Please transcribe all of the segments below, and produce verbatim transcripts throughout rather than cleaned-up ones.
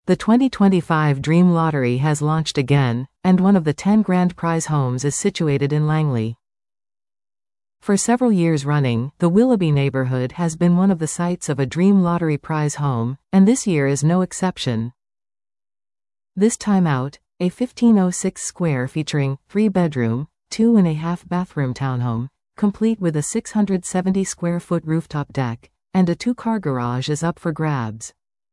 The twenty twenty-five Dream Lottery has launched again, and one of the ten grand prize homes is situated in Langley. For several years running, the Willoughby neighborhood has been one of the sites of a Dream Lottery prize home, and this year is no exception. This time out, a fifteen oh six square featuring three-bedroom, two and a half bathroom townhome, complete with a six hundred seventy square foot rooftop deck, and a two-car garage is up for grabs.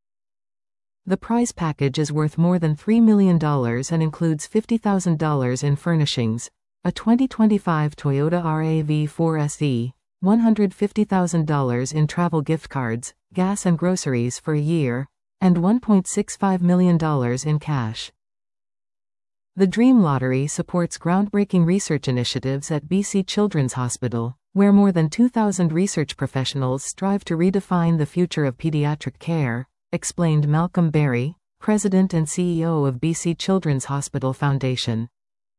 The prize package is worth more than three million dollars and includes fifty thousand dollars in furnishings, a twenty twenty-five Toyota R A V four S E, one hundred fifty thousand dollars in travel gift cards, gas and groceries for a year, and one point six five million dollars in cash. The Dream Lottery supports groundbreaking research initiatives at B C Children's Hospital, where more than two thousand research professionals strive to redefine the future of pediatric care, explained Malcolm Berry, President and C E O of B C Children's Hospital Foundation.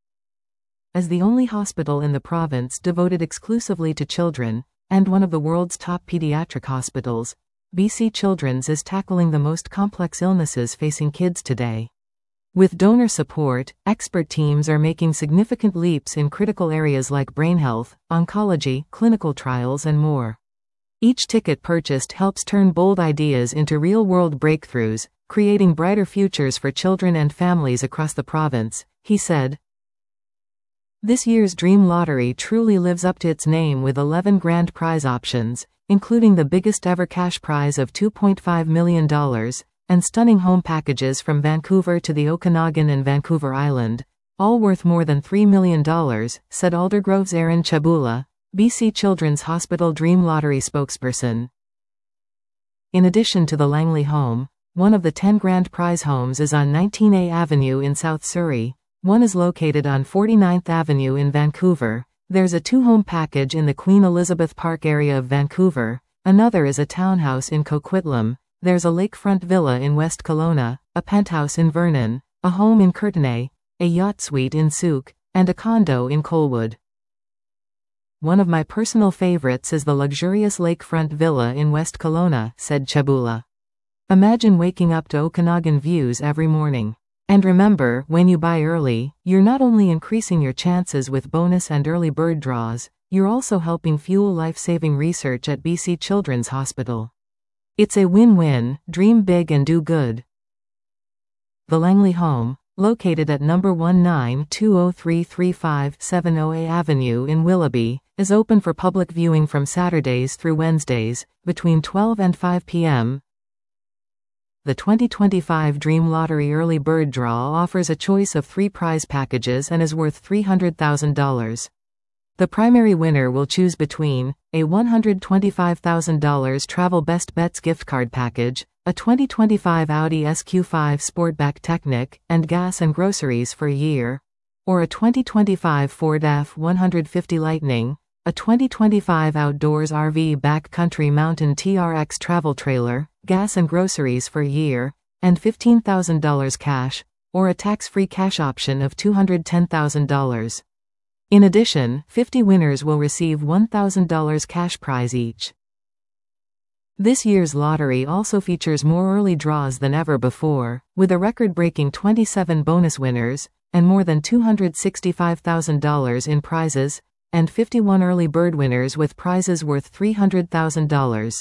As the only hospital in the province devoted exclusively to children, and one of the world's top pediatric hospitals, B C Children's is tackling the most complex illnesses facing kids today. With donor support, expert teams are making significant leaps in critical areas like brain health, oncology, clinical trials, and more. Each ticket purchased helps turn bold ideas into real-world breakthroughs, creating brighter futures for children and families across the province, he said. This year's Dream Lottery truly lives up to its name with eleven grand prize options, including the biggest ever cash prize of two point five million dollars, and stunning home packages from Vancouver to the Okanagan and Vancouver Island, all worth more than three million dollars, said Aldergrove's Aaron Chabula, B C Children's Hospital Dream Lottery spokesperson. In addition to the Langley home, one of the ten grand prize homes is on nineteen A Avenue in South Surrey, one is located on forty-ninth Avenue in Vancouver, there's a two-home package in the Queen Elizabeth Park area of Vancouver, another is a townhouse in Coquitlam, there's a lakefront villa in West Kelowna, a penthouse in Vernon, a home in Courtenay, a yacht suite in Souk, and a condo in Colwood. One of my personal favorites is the luxurious lakefront villa in West Kelowna, said Chabula. Imagine waking up to Okanagan views every morning. And remember, when you buy early, you're not only increasing your chances with bonus and early bird draws, you're also helping fuel life-saving research at B C Children's Hospital. It's a win-win, dream big and do good. The Langley home, located at number one nine two oh three three five seven oh A Avenue in Willoughby, is open for public viewing from Saturdays through Wednesdays, between twelve and five p m The twenty twenty-five Dream Lottery Early Bird Draw offers a choice of three prize packages and is worth three hundred thousand dollars. The primary winner will choose between a one hundred twenty-five thousand dollars Travel Best Bets gift card package, a twenty twenty-five Audi S Q five Sportback Technic, and gas and groceries for a year, or a twenty twenty-five Ford F one fifty Lightning, a twenty twenty-five Outdoors R V Backcountry Mountain T R X travel trailer, gas and groceries for a year, and fifteen thousand dollars cash, or a tax-free cash option of two hundred ten thousand dollars. In addition, fifty winners will receive one thousand dollars cash prize each. This year's lottery also features more early draws than ever before, with a record-breaking twenty-seven bonus winners, and more than two hundred sixty-five thousand dollars in prizes, and fifty-one early bird winners with prizes worth three hundred thousand dollars.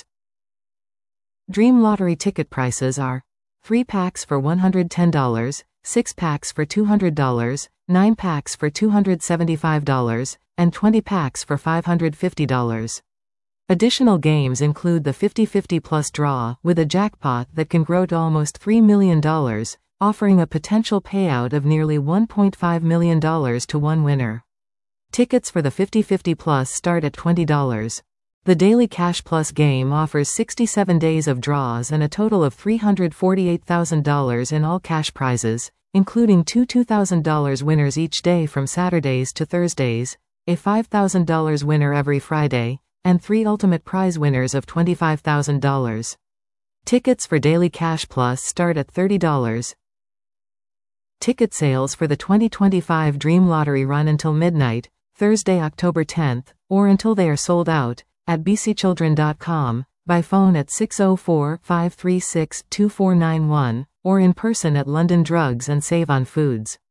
Dream Lottery ticket prices are three packs for one hundred ten dollars, six packs for two hundred dollars, nine packs for two hundred seventy-five dollars, and twenty packs for five hundred fifty dollars. Additional games include the fifty fifty plus draw, with a jackpot that can grow to almost three million dollars, offering a potential payout of nearly one point five million dollars to one winner. Tickets for the fifty fifty plus start at twenty dollars. The Daily Cash Plus game offers sixty-seven days of draws and a total of three hundred forty-eight thousand dollars in all cash prizes, including two two thousand dollars winners each day from Saturdays to Thursdays, a five thousand dollars winner every Friday, and three ultimate prize winners of twenty-five thousand dollars. Tickets for Daily Cash Plus start at thirty dollars. Ticket sales for the twenty twenty-five Dream Lottery run until midnight, Thursday, October tenth, or until they are sold out, at b c children dot com, by phone at six oh four, five three six, two four nine one, or in person at London Drugs and Save on Foods.